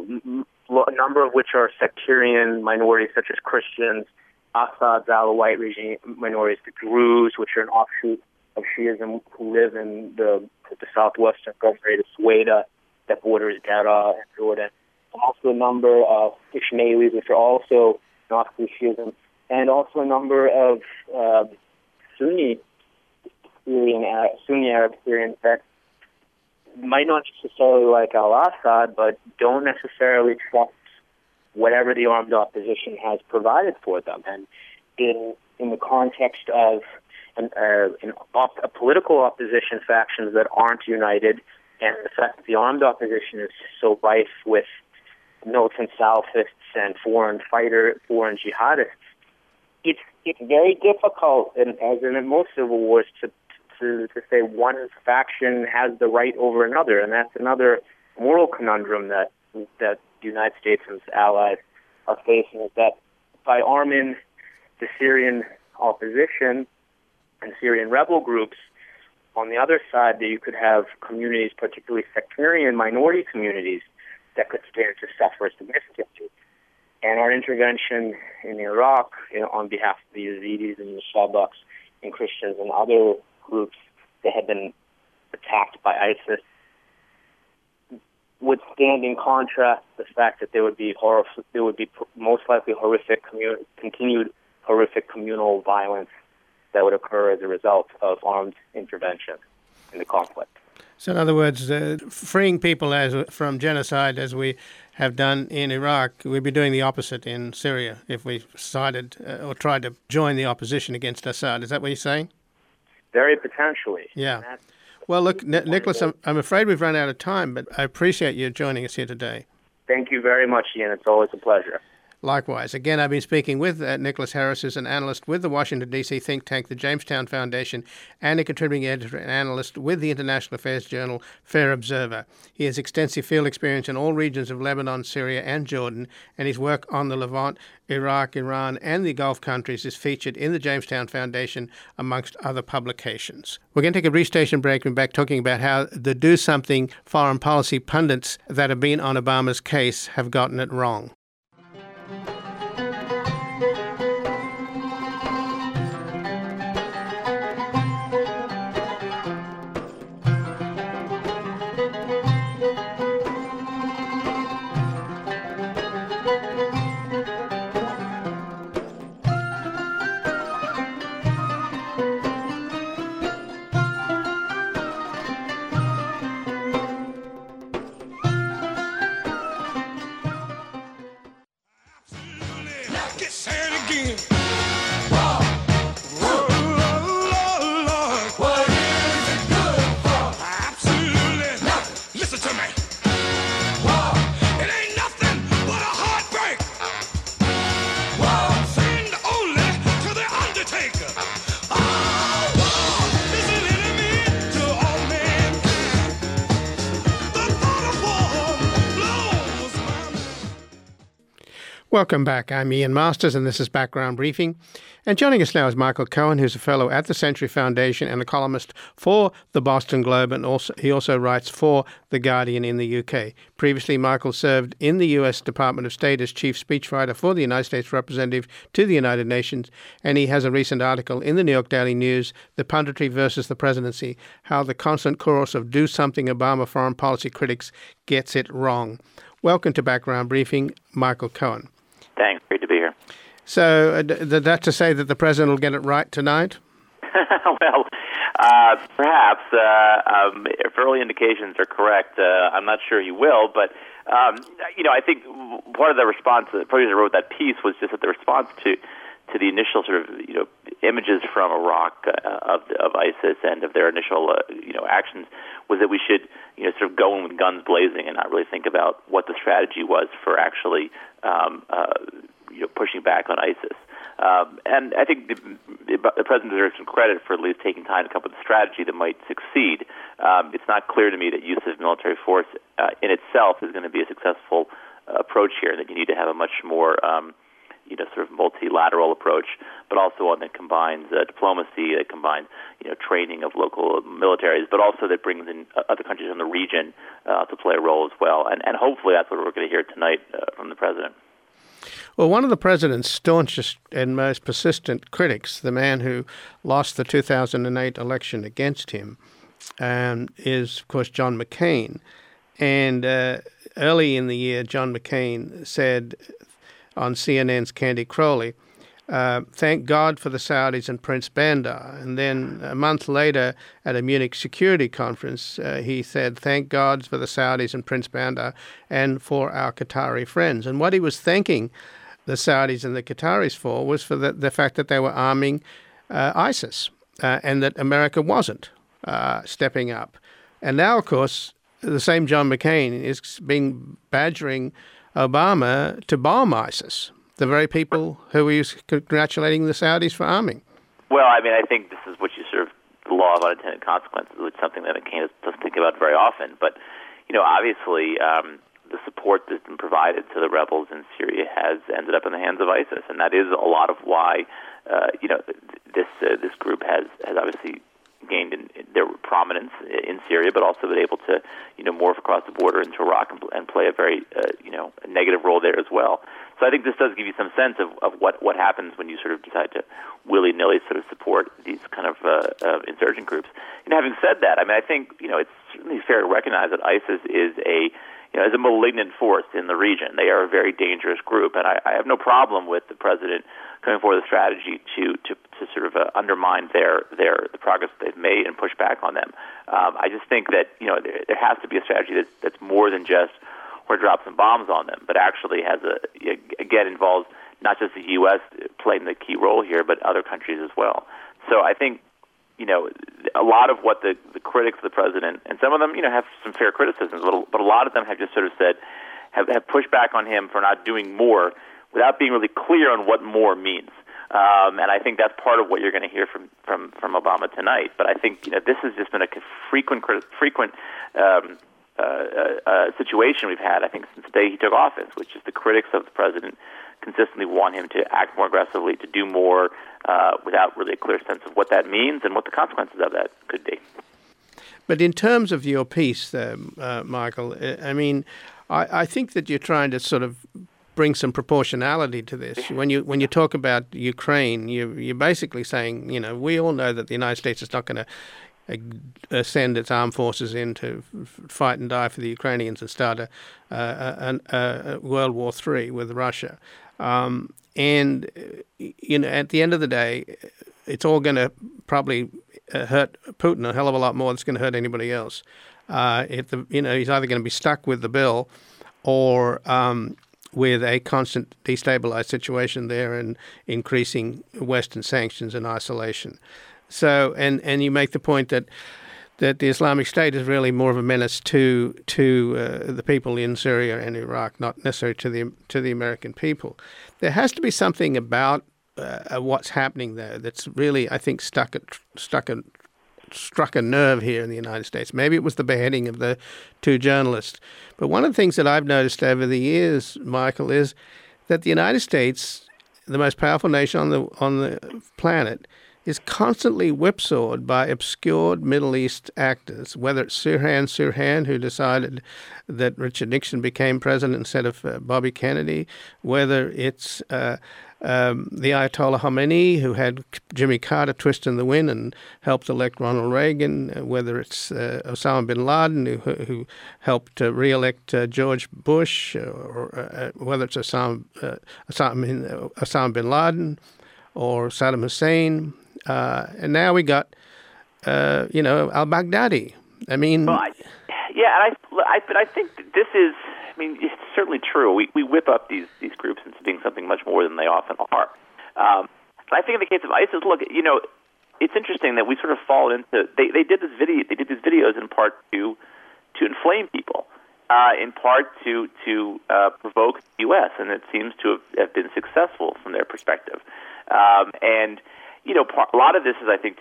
a number of which are sectarian minorities such as Christians, Assad's Alawite regime minorities, the Druze, which are an offshoot of Shiism, who live in the southwestern governorate of Sueda that borders Daraa and Jordan. Also a number of Ishmaelis, which are also not Shiism, and also a number of Sunni Arab Syrians that might not necessarily like al-Assad, but don't necessarily trust whatever the armed opposition has provided for them. And in the context of a political opposition factions that aren't united, and the fact that the armed opposition is so rife with militant Salafists and foreign jihadists, it's very difficult, and as in most civil wars, to say one faction has the right over another, and that's another moral conundrum that the United States and its allies are facing, is that by arming the Syrian opposition and Syrian rebel groups, on the other side, that you could have communities, particularly sectarian minority communities, that could stand to suffer significantly. And our intervention in Iraq, on behalf of the Yazidis and the Shabaks and Christians and other groups that had been attacked by ISIS, would stand in contrast to the fact that there would be most likely continued horrific communal violence that would occur as a result of armed intervention in the conflict. So in other words, freeing people from genocide, as we have done in Iraq, we'd be doing the opposite in Syria if we decided or tried to join the opposition against Assad. Is that what you're saying? Very potentially. Yeah. Well, look, Nicholas, I'm afraid we've run out of time, but I appreciate you joining us here today. Thank you very much, Ian. It's always a pleasure. Likewise. Again, I've been speaking with Nicholas Harris, who's an analyst with the Washington, D.C. think tank, the Jamestown Foundation, and a contributing editor and analyst with the international affairs journal Fair Observer. He has extensive field experience in all regions of Lebanon, Syria, and Jordan, and his work on the Levant, Iraq, Iran, and the Gulf countries is featured in the Jamestown Foundation, amongst other publications. We're going to take a brief station break and back talking about how the do-something foreign policy pundits that have been on Obama's case have gotten it wrong. Welcome back. I'm Ian Masters, and this is Background Briefing. And joining us now is Michael Cohen, who's a fellow at the Century Foundation and a columnist for the Boston Globe, and he also writes for The Guardian in the UK. Previously, Michael served in the US Department of State as chief speechwriter for the United States representative to the United Nations, and he has a recent article in the New York Daily News, The Punditry versus the Presidency, How the Constant Chorus of Do-Something Obama Foreign Policy Critics Gets It Wrong. Welcome to Background Briefing, Michael Cohen. Thanks. Great to be here. So that to say that the president will get it right tonight? Well, perhaps. If early indications are correct, I'm not sure he will. But, I think part of the response, the person who wrote that piece was just that the response to the initial sort of, images from Iraq of ISIS and of their initial, actions was that we should, sort of go in with guns blazing and not really think about what the strategy was for actually, pushing back on ISIS. And I think the president deserves some credit for at least taking time to come up with a strategy that might succeed. It's not clear to me that use of military force in itself is going to be a successful approach here, that you need to have a much more sort of multilateral approach, but also one that combines diplomacy, that combines, training of local militaries, but also that brings in other countries in the region to play a role as well. And hopefully that's what we're going to hear tonight from the president. Well, one of the president's staunchest and most persistent critics, the man who lost the 2008 election against him, is, of course, John McCain. And early in the year, John McCain said on CNN's Candy Crowley thank God for the Saudis and Prince Bandar. And then a month later at a Munich security conference, he said, thank God for the Saudis and Prince Bandar and for our Qatari friends. And what he was thanking the Saudis and the Qataris for was for the fact that they were arming ISIS and that America wasn't stepping up. And now, of course, the same John McCain is badgering Obama to bomb ISIS, the very people who he was congratulating the Saudis for arming. Well, I mean, I think this is what you sort of, the law of unintended consequences, which is something that McCain doesn't think about very often. But, obviously, the support that's been provided to the rebels in Syria has ended up in the hands of ISIS, and that is a lot of why, this group has obviously gained in their prominence in Syria, but also been able to, morph across the border into Iraq and play a very, a negative role there as well. So I think this does give you some sense of what happens when you sort of decide to willy-nilly sort of support these kind of insurgent groups. And having said that, I mean, I think, it's certainly fair to recognize that ISIS is is a malignant force in the region. They are a very dangerous group, and I have no problem with the president coming forward with a strategy to sort of undermine the progress that they've made and push back on them. I just think that there has to be a strategy that's more than just or drop some bombs on them, but actually has again involves not just the U.S. playing the key role here, but other countries as well. So I think a lot of what the critics of the president, and some of them have some fair criticisms, but a lot of them have just sort of said have pushed back on him for not doing more without being really clear on what more means. And I think that's part of what you're going to hear from Obama tonight. But I think this has just been a frequent situation we've had, I think, since the day he took office, which is the critics of the president consistently want him to act more aggressively, to do more, without really a clear sense of what that means and what the consequences of that could be. But in terms of your piece, Michael, I mean, I think that you're trying to sort of bring some proportionality to this. When you talk about Ukraine, you're basically saying, we all know that the United States is not going to send its armed forces in to fight and die for the Ukrainians and start a World War III with Russia. And at the end of the day, it's all going to probably hurt Putin a hell of a lot more than it's going to hurt anybody else. He's either going to be stuck with the bill or with a constant destabilized situation there and increasing Western sanctions and isolation. So, and you make the point that the Islamic State is really more of a menace to the people in Syria and Iraq, not necessarily to the American people. There has to be something about what's happening there that's really, I think, struck a nerve here in the United States. Maybe it was the beheading of the two journalists. But one of the things that I've noticed over the years, Michael, is that the United States, the most powerful nation on the planet, is constantly whipsawed by obscured Middle East actors, whether it's Sirhan, who decided that Richard Nixon became president instead of Bobby Kennedy, whether it's the Ayatollah Khomeini, who had Jimmy Carter twist in the wind and helped elect Ronald Reagan, whether it's Osama bin Laden, who helped re-elect George Bush, or whether it's Osama bin Laden or Saddam Hussein. And now we got, al-Baghdadi. I mean, but I think this is. I mean, it's certainly true. We whip up these groups into being something much more than they often are. But I think in the case of ISIS, look, it's interesting that we sort of fall into. They did this video. They did these videos in part to inflame people, in part to provoke the U.S. and it seems to have been successful from their perspective. And a lot of this is, I think,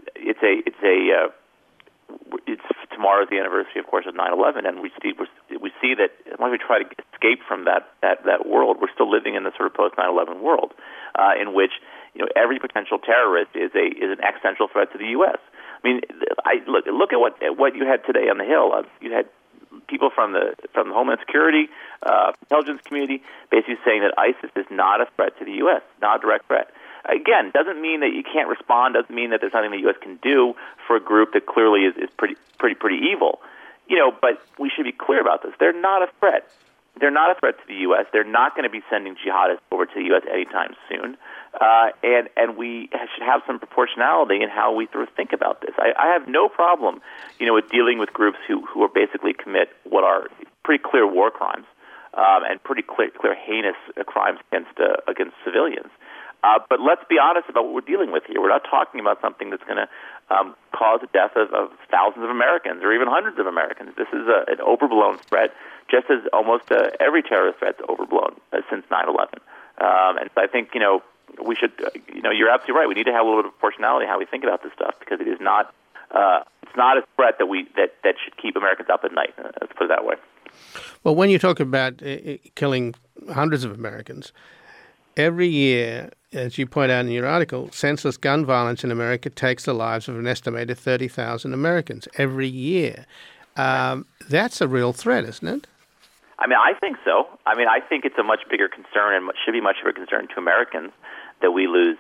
it's tomorrow's the anniversary, of course, of 9/11, and we see that as long as we try to escape from that world, we're still living in the sort of post 9/11 world, in which every potential terrorist is an existential threat to the U.S. I mean, look at what you had today on the Hill. You had people from the Homeland Security, intelligence community, basically saying that ISIS is not a threat to the U.S., not a direct threat. Again, doesn't mean that you can't respond. Doesn't mean that there's nothing the U.S. can do for a group that clearly is pretty evil. But we should be clear about this. They're not a threat. They're not a threat to the U.S. They're not going to be sending jihadists over to the U.S. anytime soon. and we should have some proportionality in how we sort of think about this. I have no problem, with dealing with groups who are basically commit what are pretty clear war crimes and pretty clear heinous crimes against civilians. But let's be honest about what we're dealing with here. We're not talking about something that's going to cause the death of thousands of Americans or even hundreds of Americans. This is an overblown threat, just as almost every terrorist threat's overblown since 9/11. And so I think, we should, you're absolutely right. We need to have a little bit of proportionality in how we think about this stuff, because it is not, it's not a threat that should keep Americans up at night. Let's put it that way. Well, when you talk about killing hundreds of Americans, every year, as you point out in your article, senseless gun violence in America takes the lives of an estimated 30,000 Americans every year. That's a real threat, isn't it? I mean, I think so. I mean, I think it's a much bigger concern and should be much of a concern to Americans that we lose,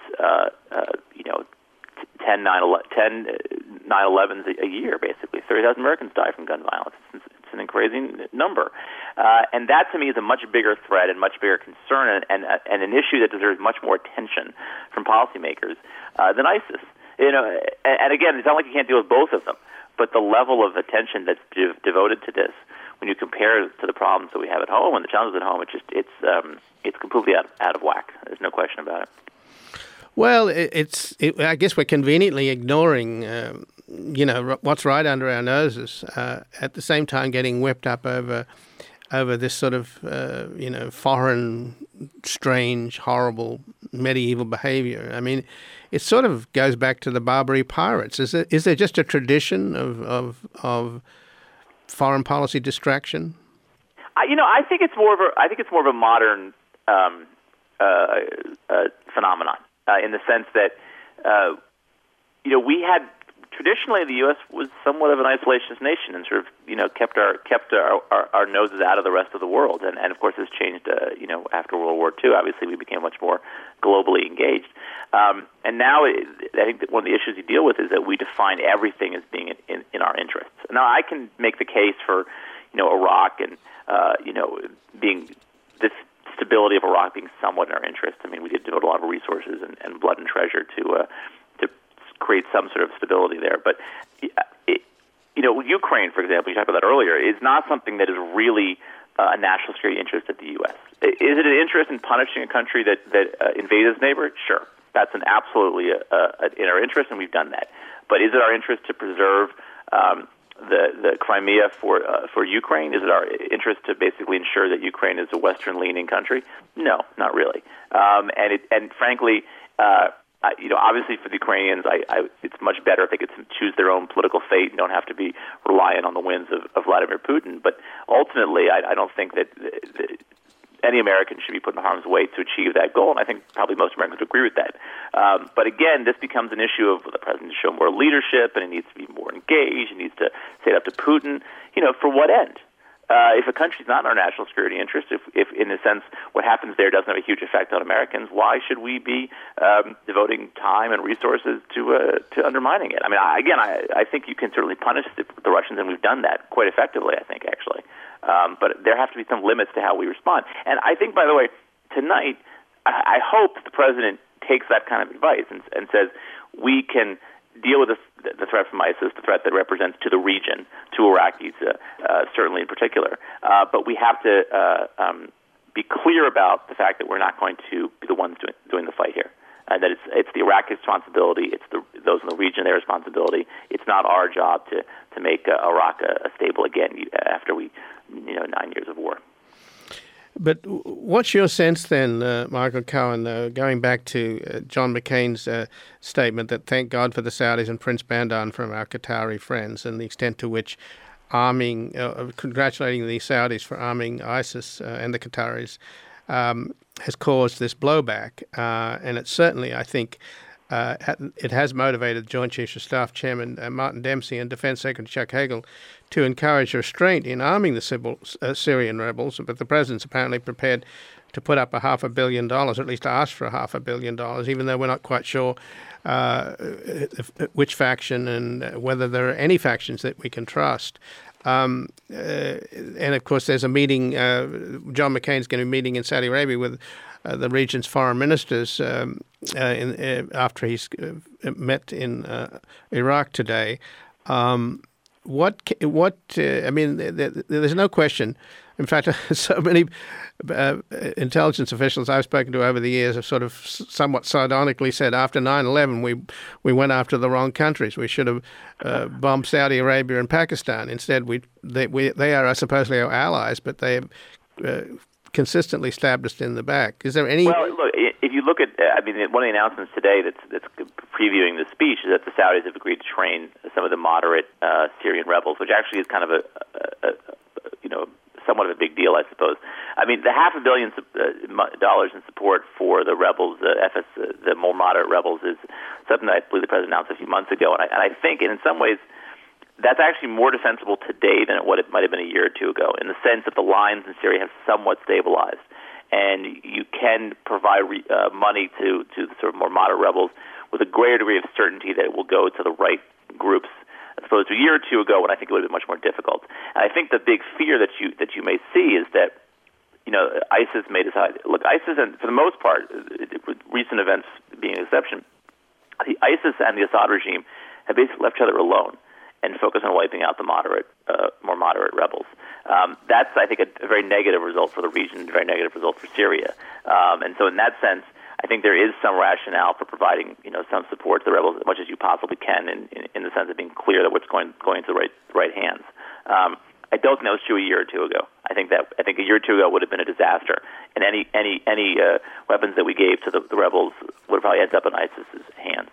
10 9/11s a year, basically. 30,000 Americans die from gun violence. It's an increasing number. And that, to me, is a much bigger threat and much bigger concern and an issue that deserves much more attention from policymakers than ISIS. And again, it's not like you can't deal with both of them, but the level of attention that's devoted to this, when you compare it to the problems that we have at home and the challenges at home, it's completely out of whack. There's no question about it. Well, I guess we're conveniently ignoring, what's right under our noses, at the same time getting whipped up over this sort of, foreign, strange, horrible, medieval behavior. I mean, it sort of goes back to the Barbary pirates. Is there just a tradition of foreign policy distraction? I think it's more of a modern phenomenon. In the sense that, we had traditionally the U.S. was somewhat of an isolationist nation and sort of, kept our noses out of the rest of the world. And of course, this changed, after World War II. Obviously, we became much more globally engaged. And now I think that one of the issues you deal with is that we define everything as being in our interests. Now, I can make the case for, Iraq and, being this stability of Iraq being somewhat in our interest. I mean, we did devote a lot of resources and blood and treasure to create some sort of stability there. But Ukraine, for example, you talked about that earlier, is not something that is really a national security interest of the U.S. Is it an interest in punishing a country that invades its neighbor? Sure, that's absolutely in our interest, and we've done that. But is it our interest to preserve the Crimea for Ukraine? Is it our interest to basically ensure that Ukraine is a Western-leaning country? No, not really. And frankly, obviously for the Ukrainians, it's much better if they get to choose their own political fate and don't have to be reliant on the whims of Vladimir Putin. But ultimately, I don't think that any American should be put in harm's way to achieve that goal, and I think probably most Americans would agree with that. But again, this becomes an issue of the president to show more leadership, and he needs to be more engaged. He needs to say it up to Putin. For what end? If a country's not in our national security interest, if in a sense what happens there doesn't have a huge effect on Americans, why should we be devoting time and resources to undermining it? I mean, I think you can certainly punish the Russians, and we've done that quite effectively, I think, actually. But there have to be some limits to how we respond. And I think, by the way, tonight, I hope the president takes that kind of advice and says we can deal with the threat from ISIS, the threat that represents to the region, to Iraqis, certainly in particular. But we have to be clear about the fact that we're not going to be the ones doing the fight here. That it's the Iraqi responsibility, it's those in the region their responsibility. It's not our job to make Iraq stable again after 9 years of war. But what's your sense then, Michael Cohen, going back to John McCain's statement that thank God for the Saudis and Prince Bandar from our Qatari friends, and the extent to which congratulating the Saudis for arming ISIS and the Qataris has caused this blowback. And it certainly, I think, it has motivated Joint Chiefs of Staff Chairman Martin Dempsey and Defense Secretary Chuck Hagel to encourage restraint in arming the Syrian rebels, but the president's apparently prepared to put up $500 million, or at least ask for $500 million, even though we're not quite sure which faction and whether there are any factions that we can trust. And of course, there's a meeting. John McCain's going to be meeting in Saudi Arabia with the region's foreign ministers after he's met in Iraq today. I mean, there's no question. In fact, so many intelligence officials I've spoken to over the years have sort of somewhat sardonically said after 9/11 we went after the wrong countries. We should have bombed Saudi Arabia and Pakistan. Instead, they are supposedly our allies, but they have consistently stabbed us in the back. Is there any? Well, look, if you look at, one of the announcements today that's previewing the speech is that the Saudis have agreed to train some of the moderate Syrian rebels, which actually is kind of a somewhat of a big deal, I suppose. I mean, the $500 million in support for the rebels, the more moderate rebels, is something that I believe the president announced a few months ago, and I think, in some ways, that's actually more defensible today than what it might have been a year or two ago, in the sense that the lines in Syria have somewhat stabilized, and you can provide money to the sort of more moderate rebels with a greater degree of certainty that it will go to the right groups, as opposed to a year or two ago when I think it would have been much more difficult. And I think the big fear that you may see is that, ISIS may decide. Look, ISIS, and for the most part, with recent events being an exception, the ISIS and the Assad regime have basically left each other alone and focused on wiping out the more moderate rebels. That's, I think, a very negative result for the region, a very negative result for Syria. And so in that sense, I think there is some rationale for providing, some support to the rebels as much as you possibly can, in the sense of being clear that what's going to the right hands. I don't think that was true a year or two ago. I think a year or two ago would have been a disaster, and any weapons that we gave to the rebels would have probably ended up in ISIS's hands.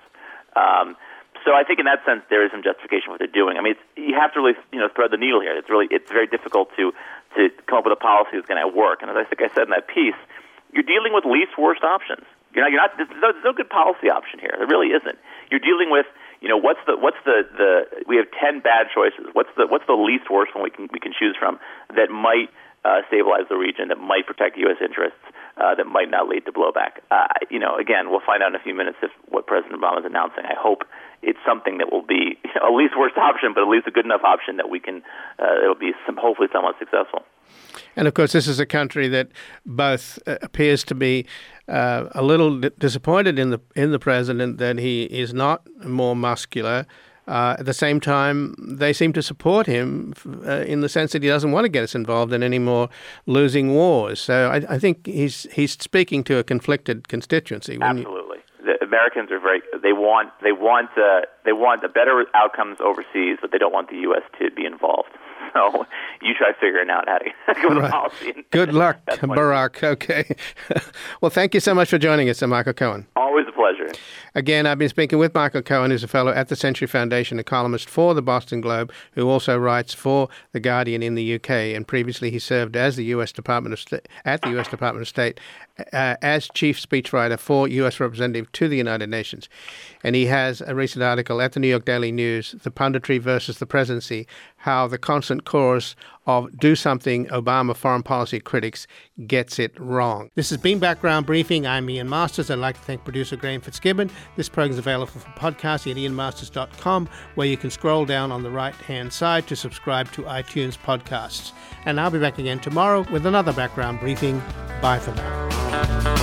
So I think in that sense there is some justification for what they're doing. I mean, you have to really thread the needle here. It's very difficult to come up with a policy that's going to work. And as I think I said in that piece, you're dealing with least worst options. You're not. There's no good policy option here. There really isn't. You're dealing with what's the we have 10 bad choices. What's the least worst one we can choose from that might stabilize the region, that might protect U.S. interests, that might not lead to blowback. Again, we'll find out in a few minutes if what President Obama is announcing. I hope it's something that will be a least worst option, but at least a good enough option that we can. It'll be hopefully somewhat successful. And of course, this is a country that both appears to be a little disappointed in the president that he is not more muscular. At the same time, they seem to support him in the sense that he doesn't want to get us involved in any more losing wars. So I think he's speaking to a conflicted constituency. Absolutely. The Americans are they want the better outcomes overseas, but they don't want the U.S. to be involved. So you try figuring out how to go with the policy. Good luck, Barack. Okay. Well, thank you so much for joining us, Michael Cohen. Always a pleasure. Again, I've been speaking with Michael Cohen, who's a fellow at the Century Foundation, a columnist for the Boston Globe, who also writes for The Guardian in the UK. And previously he served as the U.S. Department of State as chief speechwriter for U.S. Representative to the United Nations. And he has a recent article at the New York Daily News, The Punditry versus the Presidency, how the constant chorus of do something Obama foreign policy critics gets it wrong. This has been Background Briefing. I'm Ian Masters. I'd like to thank producer Graham Fitzgibbon. This program is available for podcast at ianmasters.com, where you can scroll down on the right-hand side to subscribe to iTunes podcasts. And I'll be back again tomorrow with another Background Briefing. Bye for now.